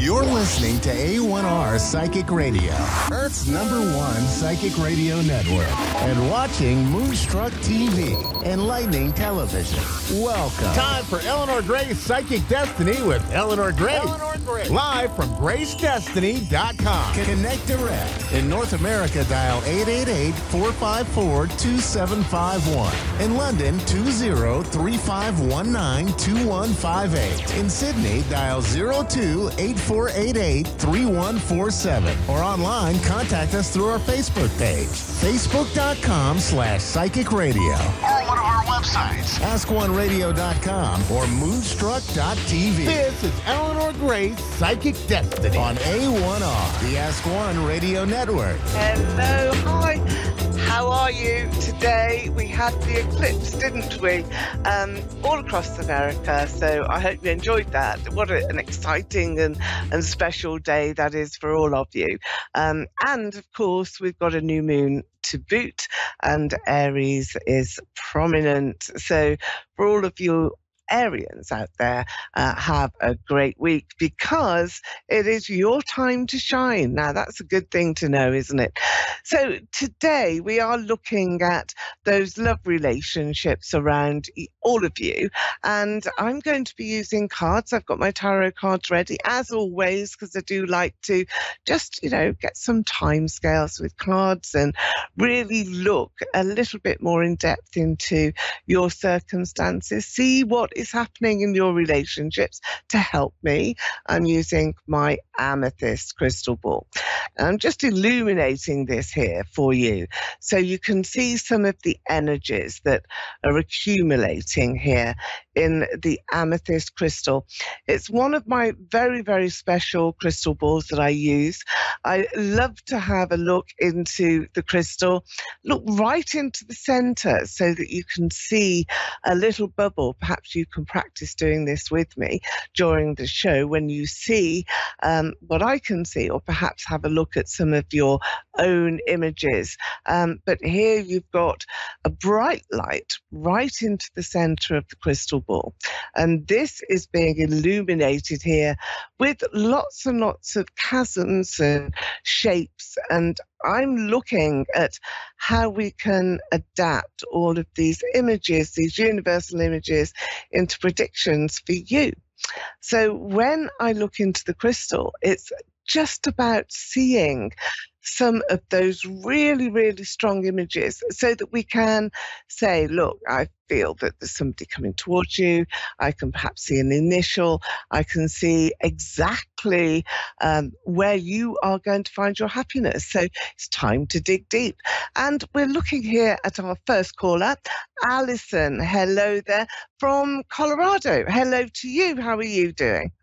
You're listening to A1R Psychic Radio, Earth's #1 psychic radio network, and watching Moonstruck TV and Lightning Television. Welcome. Time for Eleanor Gray's Psychic Destiny with Eleanor Gray. Live from GraceDestiny.com. Connect direct. In North America, dial 888-454-2751. In London, 20-3519-2158. In Sydney, dial 02-8488-3147. Or online, contact us through our Facebook page, facebook.com/psychic radio. Or one of our websites, askoneradio.com or moonstruck.tv. This is Eleanor Gray's Psychic Destiny On A1R, the Ask One Radio Network. Hello, hi. How are you today? We had the eclipse, didn't we? All across America. So I hope you enjoyed that. What an exciting and special day that is for all of you. And of course, we've got a new moon to boot, and Aries is prominent. So for all of you Arians out there, have a great week because it is your time to shine. Now, that's a good thing to know, isn't it? So today we are looking at those love relationships around all of you, and I'm going to be using cards. I've got my tarot cards ready, as always, because I do like to just, get some time scales with cards and really look a little bit more in depth into your circumstances, see what is happening in your relationships to help me. I'm using my amethyst crystal ball. I'm just illuminating this here for you so you can see some of the energies that are accumulating here in the amethyst crystal. It's one of my very, very special crystal balls that I use. I love to have a look into the crystal, look right into the center so that you can see a little bubble. Perhaps you can practice doing this with me during the show when you see what I can see, or perhaps have a look at some of your own images. But here you've got a bright light right into the center of the crystal ball. And this is being illuminated here with lots and lots of chasms and shapes. And I'm looking at how we can adapt all of these images, these universal images, into predictions for you. So when I look into the crystal, it's just about seeing some of those really, really strong images so that we can say, look, I feel that there's somebody coming towards you. I can perhaps see an initial. I can see exactly where you are going to find your happiness. So it's time to dig deep. And we're looking here at our first caller, Alison. Hello there from Colorado. Hello to you. How are you doing?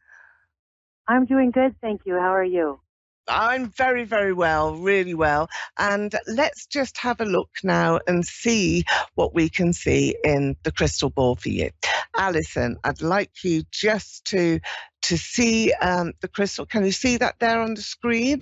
I'm doing good, thank you. How are you? I'm very, very well, really well. And let's just have a look now and see what we can see in the crystal ball for you. Alison, I'd like you just to see the crystal. Can you see that there on the screen?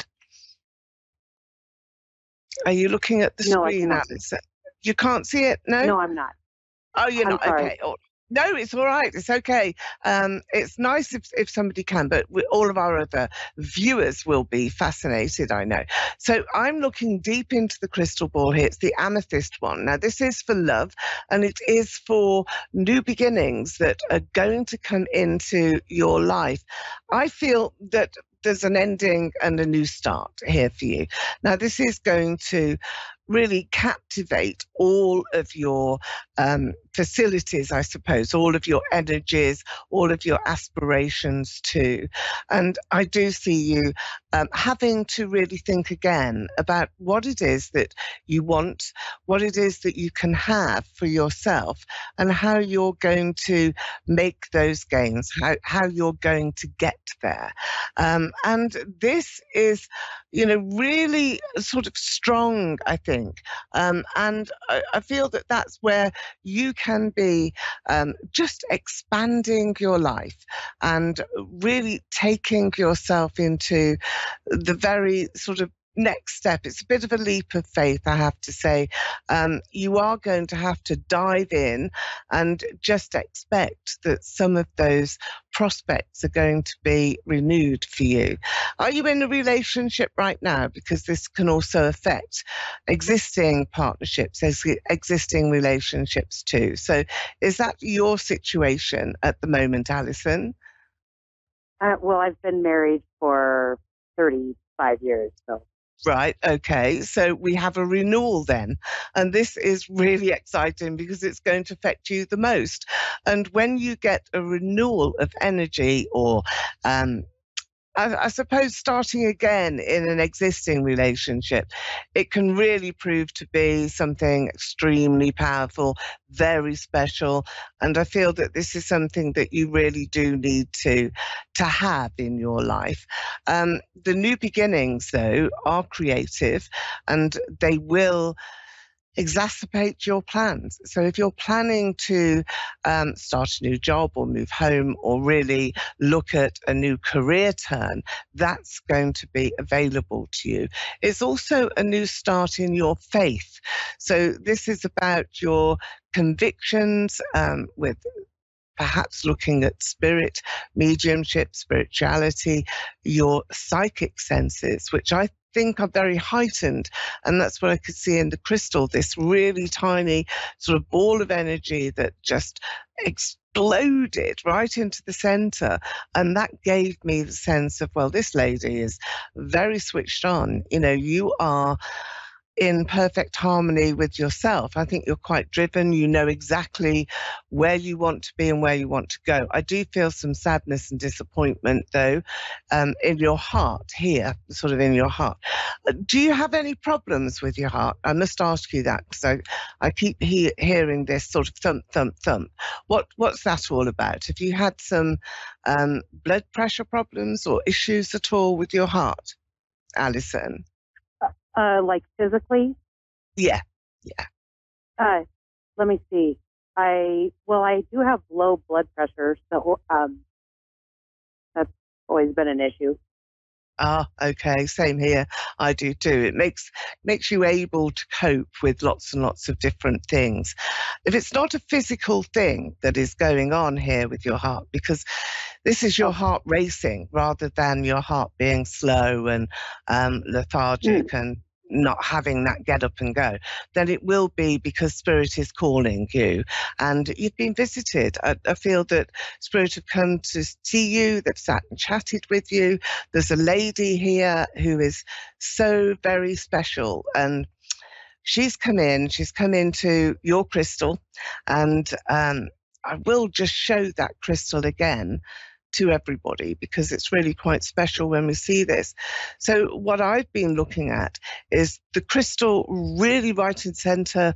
Are you looking at the screen, Alison? You can't see it? No? No, I'm not. Oh, you're not? Sorry. Okay. No, it's all right. It's okay. It's nice if somebody can, but all of our other viewers will be fascinated, I know. So I'm looking deep into the crystal ball here. It's the amethyst one. Now, this is for love, and it is for new beginnings that are going to come into your life. I feel that there's an ending and a new start here for you. Now, this is going to really captivate all of your facilities, I suppose, all of your energies, all of your aspirations too. And I do see you having to really think again about what it is that you want, what it is that you can have for yourself, and how you're going to make those gains, how you're going to get there. And this is, really sort of strong, I think. And I feel that that's where you can be just expanding your life and really taking yourself into the very sort of next step, it's a bit of a leap of faith, I have to say. You are going to have to dive in and just expect that some of those prospects are going to be renewed for you. Are you in a relationship right now? Because this can also affect existing partnerships, existing relationships too. So is that your situation at the moment, Alison? Well, I've been married for 35 years, so. Right, okay. So we have a renewal then. And this is really exciting because it's going to affect you the most. And when you get a renewal of energy or I suppose starting again in an existing relationship, it can really prove to be something extremely powerful, very special. And I feel that this is something that you really do need to have in your life. The new beginnings, though, are creative and they will exacerbate your plans. So if you're planning to start a new job or move home or really look at a new career turn, that's going to be available to you. It's also a new start in your faith. So this is about your convictions with perhaps looking at spirit, mediumship, spirituality, your psychic senses, which I think are very heightened. And that's what I could see in the crystal, this really tiny sort of ball of energy that just exploded right into the center. And that gave me the sense of, well, this lady is very switched on. You know, you are in perfect harmony with yourself. I think you're quite driven. You know exactly where you want to be and where you want to go. I do feel some sadness and disappointment, though, in your heart here, sort of in your heart. Do you have any problems with your heart? I must ask you that because I keep hearing this sort of thump, thump, thump. What's that all about? Have you had some blood pressure problems or issues at all with your heart, Alison? Like physically? Yeah. Let me see. I do have low blood pressure, so that's always been an issue. Ah, okay, same here. I do too. It makes you able to cope with lots and lots of different things. If it's not a physical thing that is going on here with your heart, because this is your heart racing rather than your heart being slow and lethargic and not having that get up and go, then it will be because Spirit is calling you and you've been visited. I feel that Spirit have come to see you, they've sat and chatted with you. There's a lady here who is so very special and she's come into your crystal and I will just show that crystal again to everybody because it's really quite special when we see this. So what I've been looking at is the crystal really right in center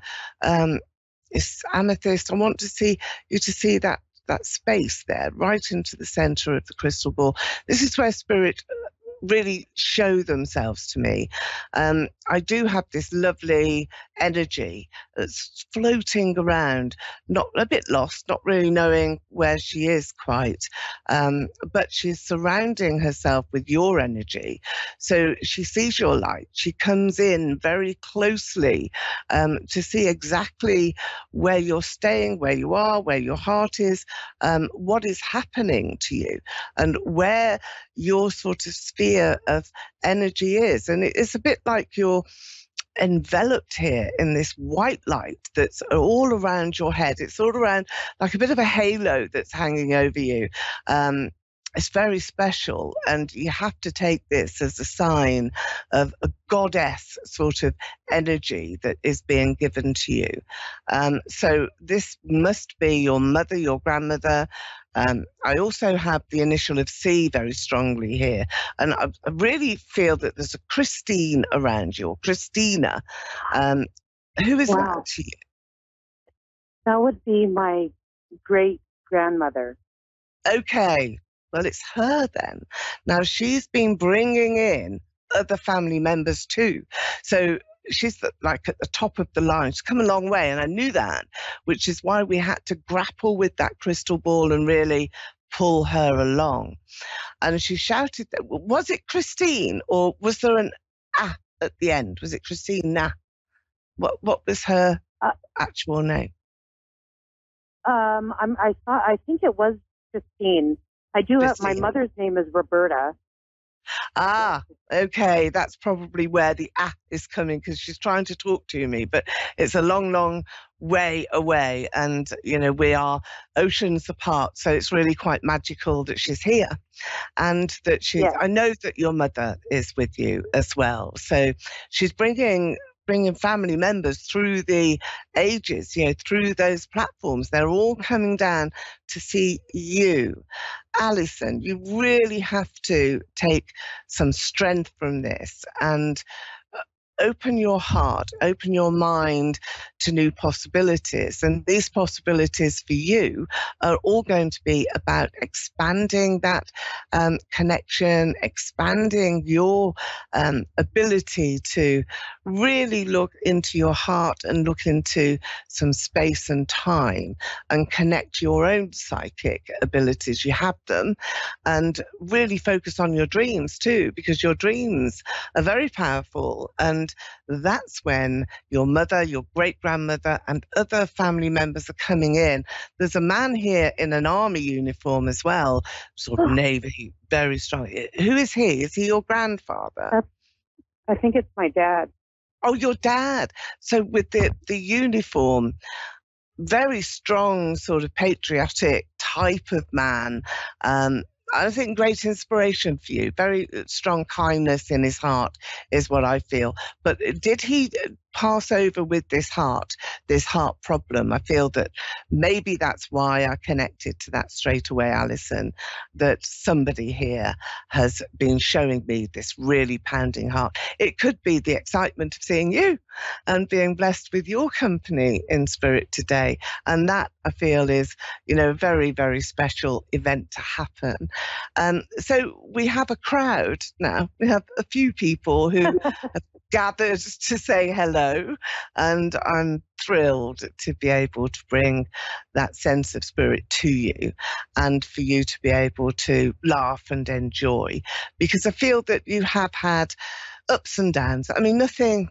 is amethyst. I want to see you to see that space there right into the center of the crystal ball. This is where Spirit really show themselves to me. I do have this lovely energy that's floating around, not a bit lost, not really knowing where she is quite, but she's surrounding herself with your energy. So she sees your light. She comes in very closely to see exactly where you're staying, where you are, where your heart is, what is happening to you, and where your sort of sphere of energy is. And it's a bit like you're enveloped here in this white light that's all around your head. It's all around like a bit of a halo that's hanging over you. It's very special, and you have to take this as a sign of a goddess sort of energy that is being given to you. So this must be your mother, your grandmother. I also have the initial of C very strongly here, and I really feel that there's a Christine around you, or Christina. Who is that to you? That would be my great grandmother. Okay. Well, it's her then. Now, she's been bringing in other family members too. So she's like at the top of the line. She's come a long way, and I knew that, which is why we had to grapple with that crystal ball and really pull her along. And she shouted, was it Christine or was there an at the end? Was it Christina? What was her actual name? I think it was Christine. I do have, my mother's name is Roberta. Ah, okay. That's probably where the is coming, because she's trying to talk to me, but it's a long, long way away. And, we are oceans apart. So it's really quite magical that she's here, and that I know that your mother is with you as well. So she's bringing family members through the ages, through those platforms. They're all coming down to see you. Alison, you really have to take some strength from this and open your heart, open your mind to new possibilities. And these possibilities for you are all going to be about expanding that connection, expanding your ability to really look into your heart and look into some space and time and connect your own psychic abilities. You have them, and really focus on your dreams too, because your dreams are very powerful. And that's when your mother, your great-grandmother, and other family members are coming in. There's a man here in an army uniform as well, sort of navy, very strong. Who is he? Is he your grandfather? I think it's my dad. Oh, your dad. So with the uniform, very strong, sort of patriotic type of man. I think great inspiration for you. Very strong kindness in his heart is what I feel. But did he pass over with this heart problem? I feel that maybe that's why I connected to that straight away, Alison, that somebody here has been showing me this really pounding heart. It could be the excitement of seeing you and being blessed with your company in spirit today. And that, I feel, is, a very, very special event to happen. So we have a crowd now. We have a few people who have gathered to say hello, and I'm thrilled to be able to bring that sense of spirit to you, and for you to be able to laugh and enjoy, because I feel that you have had ups and downs. I mean, nothing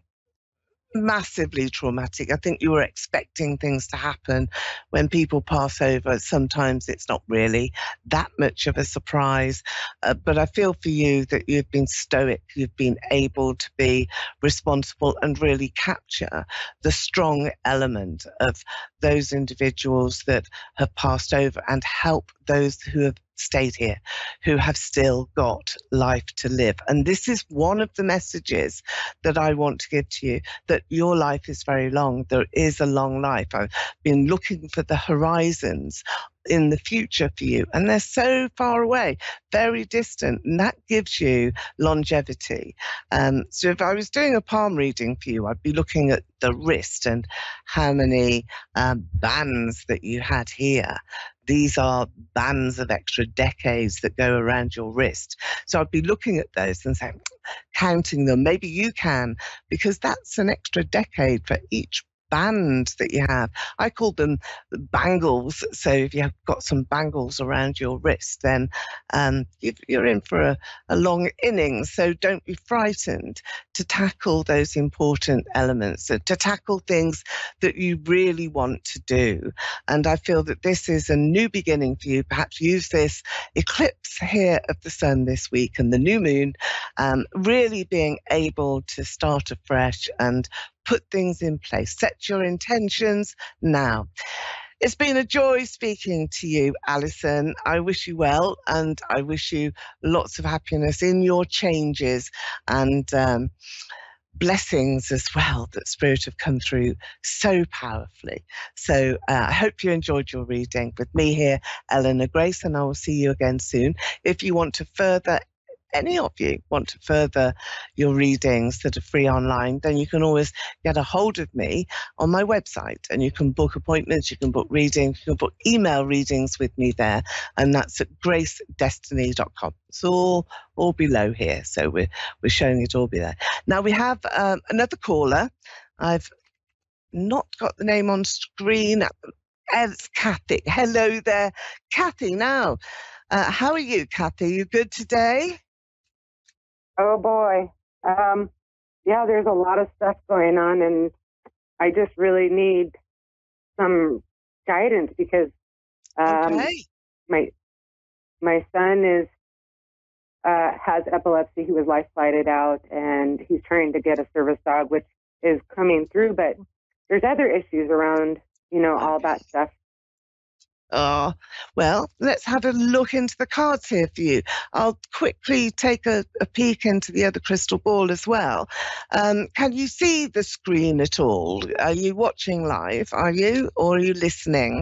massively traumatic. I think you were expecting things to happen when people pass over. Sometimes it's not really that much of a surprise, but I feel for you that you've been stoic, you've been able to be responsible and really capture the strong element of those individuals that have passed over and help those who have stayed here, who have still got life to live. And this is one of the messages that I want to give to you, that your life is very long. There is a long life. I've been looking for the horizons in the future for you, and they're so far away, very distant, and that gives you longevity. So if I was doing a palm reading for you, I'd be looking at the wrist and how many bands that you had here. These are bands of extra decades that go around your wrist. So I'd be looking at those and saying, counting them. Maybe you can, because that's an extra decade for each band that you have. I call them bangles. So if you have got some bangles around your wrist, then you're in for a long innings. So don't be frightened to tackle those important elements, to tackle things that you really want to do. And I feel that this is a new beginning for you. Perhaps use this eclipse here of the sun this week and the new moon, really being able to start afresh and put things in place. Set your intentions now. It's been a joy speaking to you, Alison. I wish you well, and I wish you lots of happiness in your changes, and blessings as well that Spirit have come through so powerfully. So I hope you enjoyed your reading with me here, Eleanor Grace, and I will see you again soon. If you want to further any of you want to further your readings that are free online, then you can always get a hold of me on my website, and you can book appointments, you can book readings, you can book email readings with me there, and that's at gracedestiny.com. It's all below here, so we're showing it all below. Now we have another caller. I've not got the name on screen. It's Kathy. Hello there, Kathy. Now, how are you, Kathy? You good today? Oh boy. yeah, there's a lot of stuff going on, and I just really need some guidance because Okay. my son has epilepsy. He was life flighted out, and he's trying to get a service dog, which is coming through. But there's other issues around, all that stuff. Oh, well, let's have a look into the cards here for you. I'll quickly take a peek into the other crystal ball as well. Can you see the screen at all? Are you watching live, or are you listening?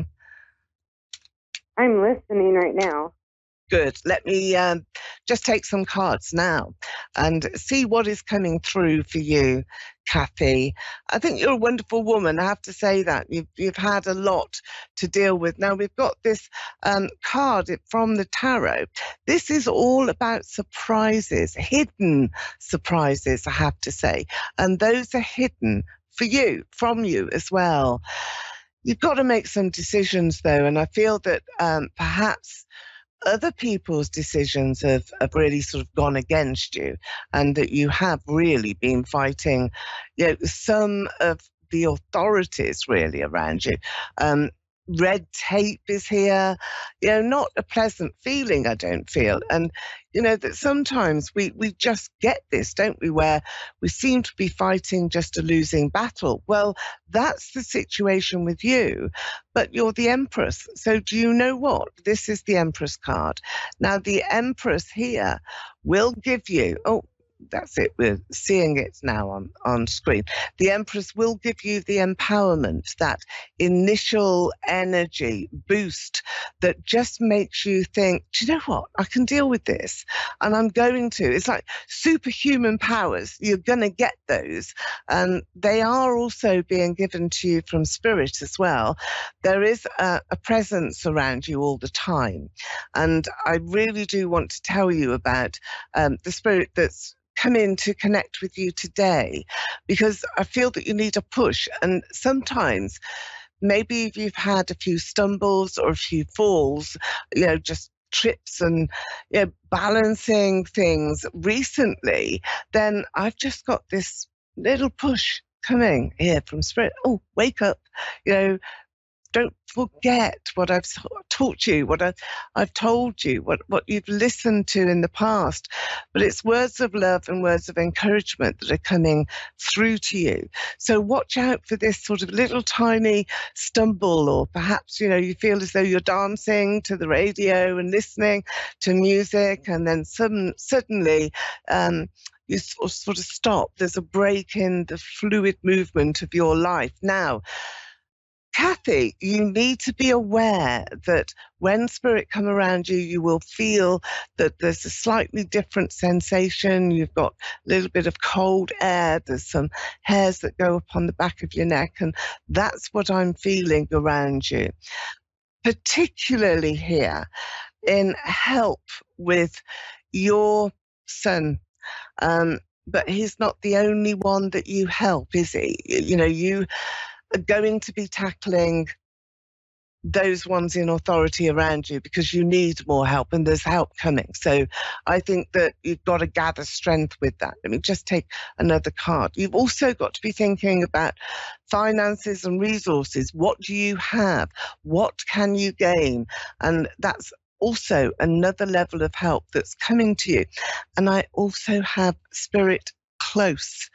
I'm listening right now. Good. Let me just take some cards now and see what is coming through for you, Kathy. I think you're a wonderful woman. I have to say that. You've had a lot to deal with. Now, we've got this card from the tarot. This is all about surprises, hidden surprises, I have to say. And those are hidden for you, from you as well. You've got to make some decisions, though, and I feel that perhaps other people's decisions have really sort of gone against you, and that you have really been fighting, some of the authorities really around you. Red tape is here, not a pleasant feeling, I don't feel. And, that sometimes we just get this, don't we, where we seem to be fighting just a losing battle. Well, that's the situation with you, but you're the Empress. So do you know what? This is the Empress card. Now, the Empress here will give you, that's it, we're seeing it now on screen. The Empress will give you the empowerment, that initial energy boost that just makes you think, do you know what? I can deal with this, and I'm going to. It's like superhuman powers. You're going to get those. And they are also being given to you from Spirit as well. There is a presence around you all the time. And I really do want to tell you about the Spirit that's come in to connect with you today, because I feel that you need a push. And sometimes maybe if you've had a few stumbles or a few falls, just trips and balancing things recently, then I've just got this little push coming here from Spirit. Oh, wake up, don't forget what I've taught you, what I've told you, what you've listened to in the past. But it's words of love and words of encouragement that are coming through to you. So watch out for this sort of little tiny stumble, or perhaps, you feel as though you're dancing to the radio and listening to music, and then suddenly you sort of stop. There's a break in the fluid movement of your life. Now, Kathy, you need to be aware that when Spirit come around you, you will feel that there's a slightly different sensation. You've got a little bit of cold air. There's some hairs that go up on the back of your neck. And that's what I'm feeling around you, particularly here in help with your son. But he's not the only one that you help, is he? You are going to be tackling those ones in authority around you because you need more help, and there's help coming. So I think that you've got to gather strength with that. Let me just take another card. You've also got to be thinking about finances and resources. What do you have? What can you gain? And that's also another level of help that's coming to you. And I also have Spirit close.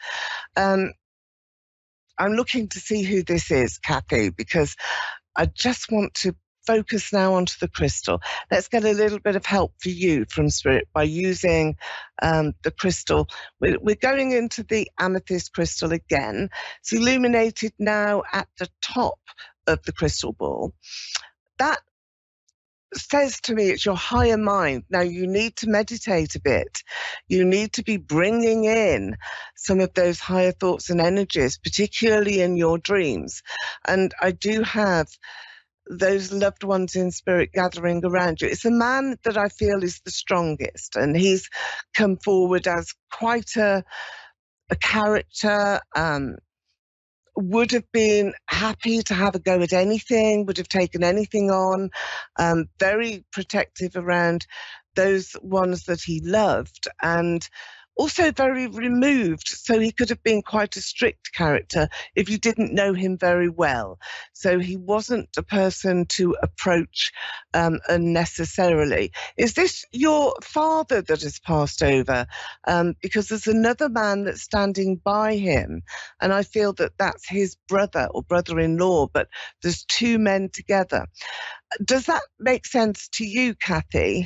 I'm looking to see who this is, Kathy, because I just want to focus now onto the crystal. Let's get a little bit of help for you from Spirit by using the crystal. We're going into the amethyst crystal again. It's illuminated now at the top of the crystal ball. That says to me it's your higher mind. Now, you need to meditate a bit. You need to be bringing in some of those higher thoughts and energies, particularly in your dreams. And I do have those loved ones in Spirit gathering around you. It's a man that I feel is the strongest, and he's come forward as quite a character, would have been happy to have a go at anything, would have taken anything on, very protective around those ones that he loved, and also very removed. So he could have been quite a strict character if you didn't know him very well. So he wasn't a person to approach unnecessarily. Is this your father that has passed over? Because there's another man that's standing by him, and I feel that that's his brother or brother-in-law, but there's two men together. Does that make sense to you, Kathy?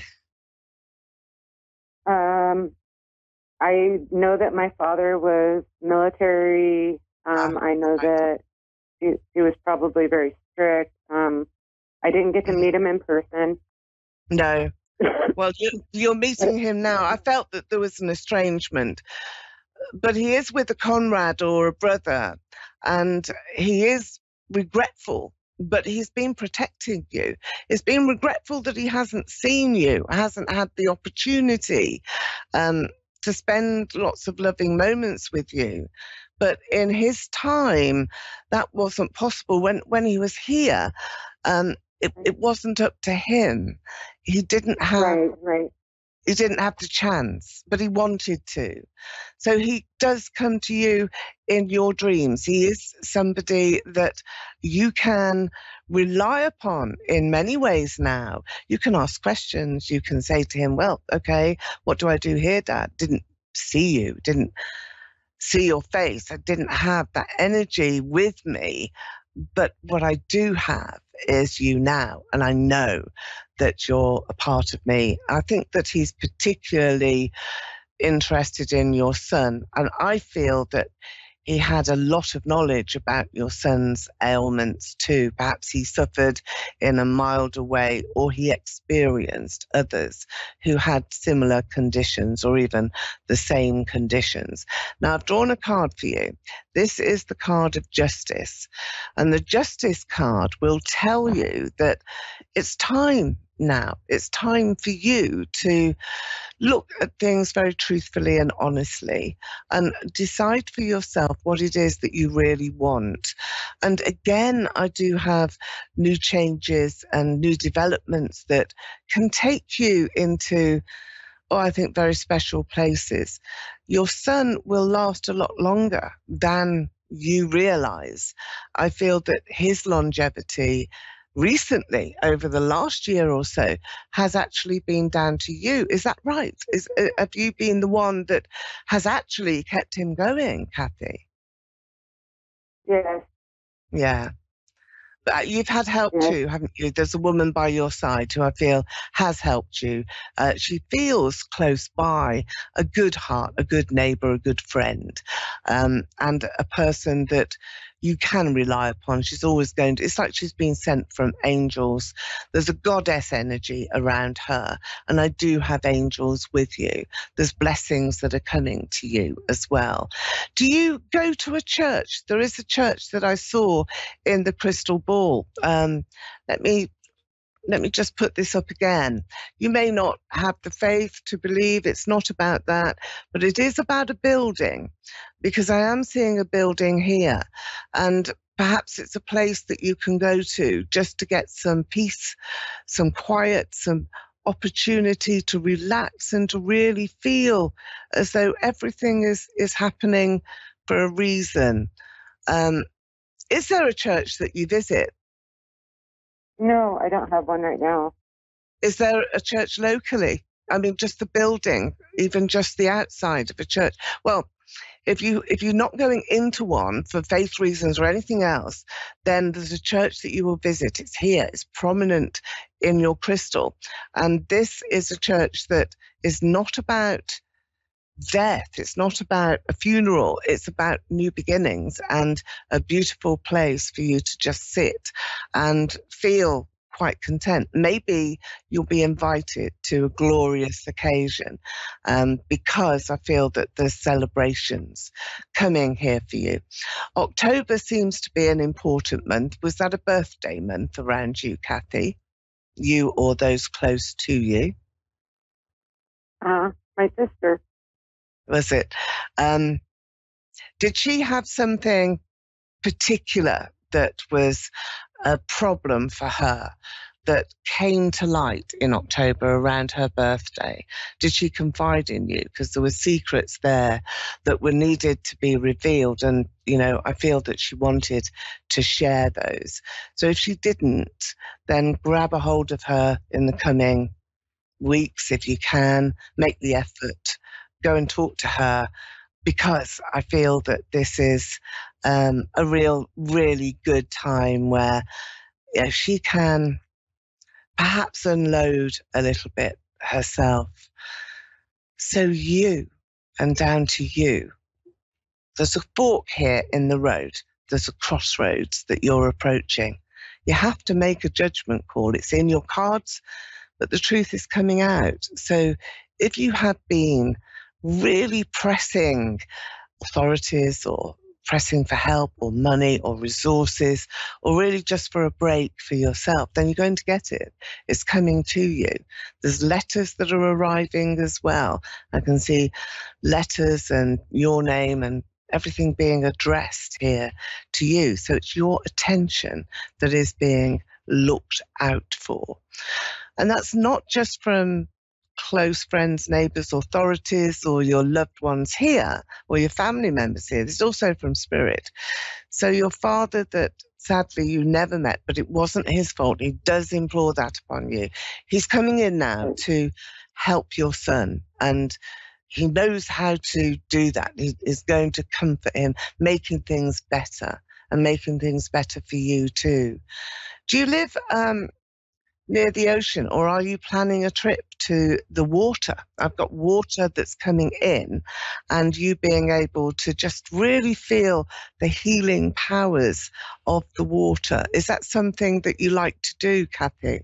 I know that my father was military. I know that he was probably very strict. I didn't get to meet him in person. No. Well, you're meeting him now. I felt that there was an estrangement, but he is with a comrade or a brother, and he is regretful, but he's been protecting you. He's been regretful that he hasn't seen you, hasn't had the opportunity to spend lots of loving moments with you. But in his time, that wasn't possible. When he was here, it wasn't up to him. He didn't have right. He didn't have the chance, but he wanted to. So he does come to you in your dreams. He is somebody that you can rely upon in many ways now. You can ask questions. You can say to him, well, okay, what do I do here, Dad? Didn't see you, didn't see your face. I didn't have that energy with me. But what I do have is you now, and I know that you're a part of me. I think that he's particularly interested in your son, and I feel that he had a lot of knowledge about your son's ailments too. Perhaps he suffered in a milder way, or he experienced others who had similar conditions or even the same conditions. Now, I've drawn a card for you. This is the card of justice. And the justice card will tell you that it's time now. It's time for you to look at things very truthfully and honestly and decide for yourself what it is that you really want. And again, I do have new changes and new developments that can take you into, I think, very special places. Your son will last a lot longer than you realize. I feel that his longevity recently, over the last year or so, has actually been down to you. Is that right? Have you been the one that has actually kept him going, Kathy? Yes. Yeah. But you've had help too, haven't you? There's a woman by your side who I feel has helped you. She feels close by, a good heart, a good neighbour, a good friend, and a person that you can rely upon. She's always going to, it's like she's been sent from angels. There's a goddess energy around her, and I do have angels with you. There's blessings that are coming to you as well. Do you go to a church? There is a church that I saw in the crystal ball. Let me just put this up again. You may not have the faith to believe, it's not about that, but it is about a building, because I am seeing a building here, and perhaps it's a place that you can go to just to get some peace, some quiet, some opportunity to relax and to really feel as though everything is happening for a reason. Is there a church that you visit? No, I don't have one right now. Is there a church locally? I mean, just the building, even just the outside of a church. Well, if you're not going into one for faith reasons or anything else, then there's a church that you will visit. It's here. It's prominent in your crystal. And this is a church that is not about death. It's not about a funeral. It's about new beginnings and a beautiful place for you to just sit and feel quite content. Maybe you'll be invited to a glorious occasion, because I feel that there's celebrations coming here for you. October seems to be an important month. Was that a birthday month around you, Kathy? You or those close to you? My sister. Was it? Did she have something particular that was a problem for her that came to light in October around her birthday? Did she confide in you? Because there were secrets there that were needed to be revealed. And, you know, I feel that she wanted to share those. So if she didn't, then grab a hold of her in the coming weeks if you can. Make the effort. Go and talk to her, because I feel that this is a really good time where she can perhaps unload a little bit herself. So you, and down to you, there's a fork here in the road. There's a crossroads that you're approaching. You have to make a judgment call. It's in your cards, but the truth is coming out. So if you have been really pressing authorities or pressing for help or money or resources, or really just for a break for yourself, then you're going to get it. It's coming to you. There's letters that are arriving as well. I can see letters and your name and everything being addressed here to you. So it's your attention that is being looked out for. And that's not just from close friends, neighbours, authorities, or your loved ones here, or your family members here. It's also from spirit. So your father that sadly you never met, but it wasn't his fault, he does implore that upon you. He's coming in now to help your son, and he knows how to do that. He is going to comfort him, making things better, and making things better for you too. Do you live near the ocean, or are you planning a trip to the water? I've got water that's coming in, and you being able to just really feel the healing powers of the water. Is that something that you like to do, Kathy?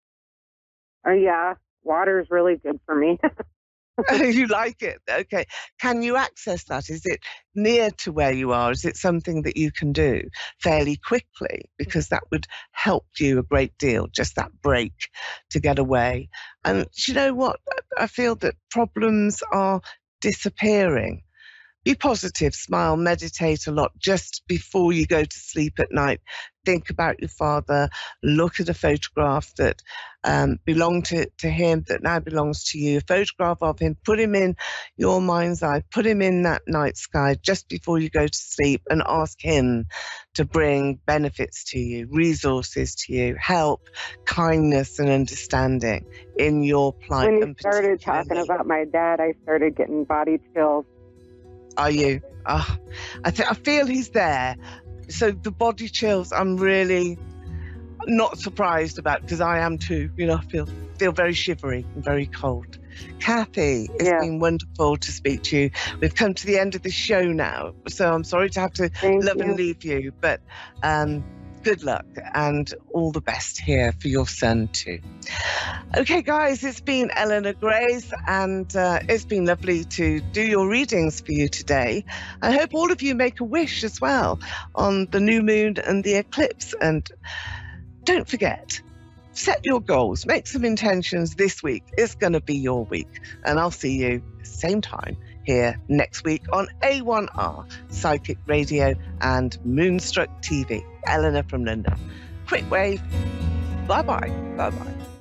Yeah, water is really good for me. You like it? Okay. Can you access that? Is it near to where you are? Is it something that you can do fairly quickly? Because that would help you a great deal, just that break to get away. And you know what? I feel that problems are disappearing. Be positive, smile, meditate a lot just before you go to sleep at night. Think about your father, look at a photograph that belonged to him, that now belongs to you, a photograph of him, put him in your mind's eye, put him in that night sky just before you go to sleep, and ask him to bring benefits to you, resources to you, help, kindness and understanding in your plight. When you started talking about my dad, I started getting body chills. Are you? Oh, I feel he's there. So the body chills, I'm really not surprised about, because I am too. You know, I feel very shivery and very cold. Kathy, it's been wonderful to speak to you. We've come to the end of the show now, so I'm sorry to have to and leave you, but good luck and all the best here for your son too. Okay, guys, it's been Eleanor Grace, and it's been lovely to do your readings for you today. I hope all of you make a wish as well on the new moon and the eclipse. And don't forget, set your goals, make some intentions this week. It's going to be your week. And I'll see you same time here next week on A1R Psychic Radio and Moonstruck TV. Eleanor from London. Quick wave. Bye-bye. Bye-bye.